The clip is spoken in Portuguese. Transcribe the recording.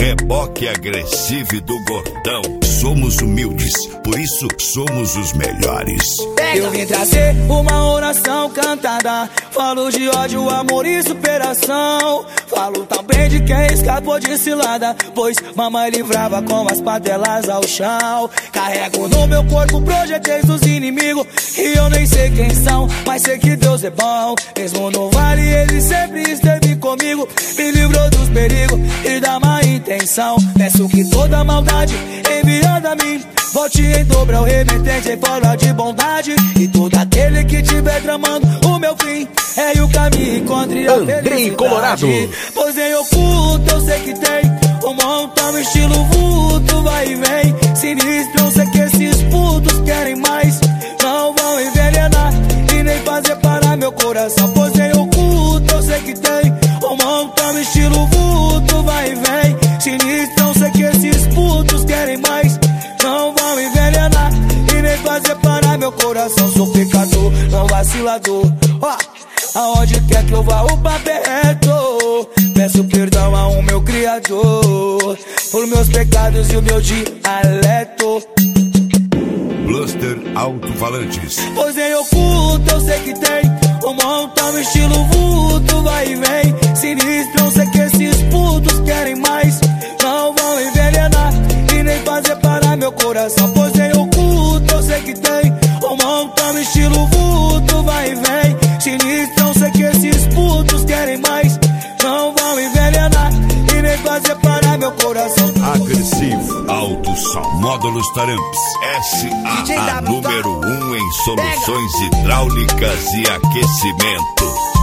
reboque agressivo do gordão. Somos humildes, por isso somos os melhores. Eu vim trazer uma oração cantada. Falo de ódio, amor e superação. Falo também de quem escapou de cilada, pois mamãe livrava com as patelas ao chão. Carrego no meu corpo projéteis dos inimigos, e eu nem sei quem são, mas sei que Deus é bom. Mesmo no vale ele sempre esteve comigo, me livrou dos perigos e da má intenção. Peço que toda maldade enviada a mim volte em dobro ao remetente em forma de bondade. E todo aquele que tiver tramando o meu fim, erre o caminho e encontre a felicidade. Colorado. Pois em oculto eu sei que tem um montão estilo vulto, vai e vem. Sinistro, eu sei que esses putos querem mais, não vão envenenar e nem fazer parar meu coração. Pois em oculto eu sei que tem um montão estilo vulto, vai e vem. Sinistro, eu sei que esses putos querem mais, não vão envenenar e nem fazer parar meu coração. Sou pecador, não vacilador, aonde quer que eu vá o papo é reto. Peço perdão ao meu Criador por meus pecados e o meu dialeto. Bluster Alto-Falantes. Pois em oculto eu sei que tem um montão estilo vulto, vai e vem. Sinistro, eu sei que esses putos querem mais, não vão envenenar e nem fazer parar meu coração. Pois em oculto eu sei que tem um montão estilo vulto, vai e vem. Sinistro, eu sei que esses putos querem mais, não vão envenenar e nem fazer parar meu coração. Agressivo Alto Som. Módulos Taramps SA, número 1 em soluções hidráulicas e aquecimento.